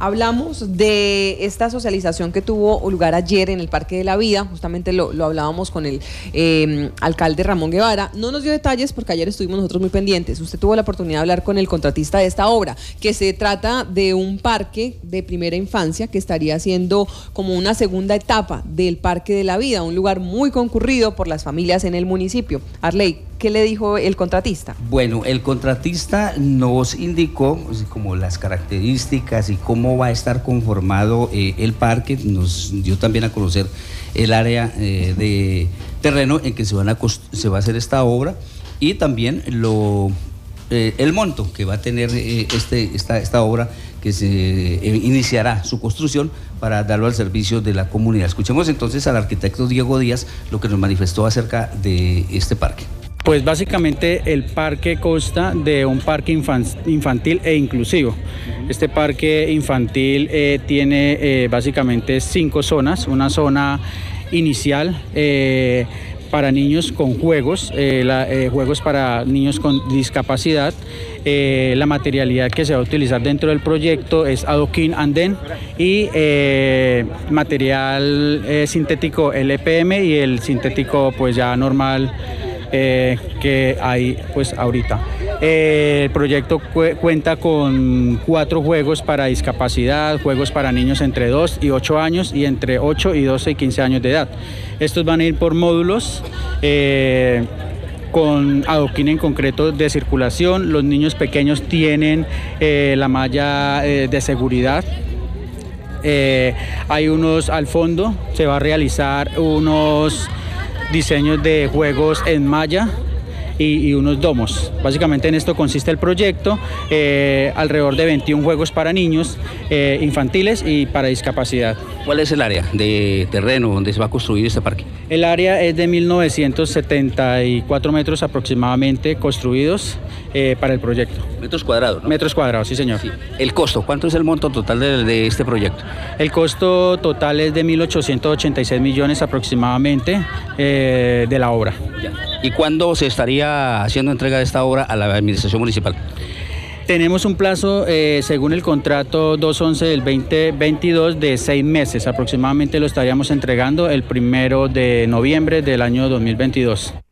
Hablamos de esta socialización que tuvo lugar ayer en el Parque de la Vida, justamente lo hablábamos con el alcalde Ramón Guevara. No nos dio detalles porque ayer estuvimos nosotros muy pendientes. Usted tuvo la oportunidad de hablar con el contratista de esta obra, que se trata de un parque de primera infancia que estaría siendo como una segunda etapa del Parque de la Vida, un lugar muy concurrido por las familias en el municipio. Arley, ¿qué le dijo el contratista? Bueno, el contratista nos indicó como las características y cómo va a estar conformado el parque. Nos dio también a conocer el área de terreno en que se va a hacer esta obra y también el monto que va a tener esta obra, que se iniciará su construcción para darlo al servicio de la comunidad. Escuchemos entonces al arquitecto Diego Díaz lo que nos manifestó acerca de este parque. Pues básicamente el parque consta de un parque infantil e inclusivo. Este parque infantil tiene básicamente 5 zonas, una zona inicial para niños con juegos, juegos para niños con discapacidad. La materialidad que se va a utilizar dentro del proyecto es adoquín andén y material sintético LPM y el sintético pues ya normal que hay pues ahorita. El proyecto cuenta con 4 juegos para discapacidad, juegos para niños entre 2 y 8 años y entre 8 y 12 y 15 años de edad. Estos van a ir por módulos con adoquín en concreto de circulación. Los niños pequeños tienen la malla de seguridad. Hay unos al fondo, se va a realizar unos diseños de juegos en malla y unos domos. Básicamente en esto consiste el proyecto, alrededor de 21 juegos para niños infantiles y para discapacidad. ¿Cuál es el área de terreno donde se va a construir este parque? El área es de 1974 metros aproximadamente construidos para el proyecto. ¿Metros cuadrados, no? Metros cuadrados, sí señor. Sí. ¿El costo? ¿Cuánto es el monto total de este proyecto? El costo total es de 1.886 millones aproximadamente de la obra. Ya. ¿Y cuándo se estaría haciendo entrega de esta obra a la administración municipal? Tenemos un plazo, según el contrato 211 del 2022, de 6 meses. Aproximadamente lo estaríamos entregando el 1 de noviembre del año 2022.